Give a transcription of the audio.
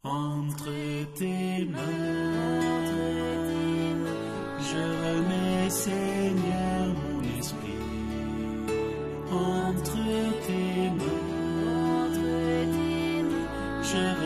Entre tes mains, je remets, Seigneur, mon esprit. Entre tes mains, je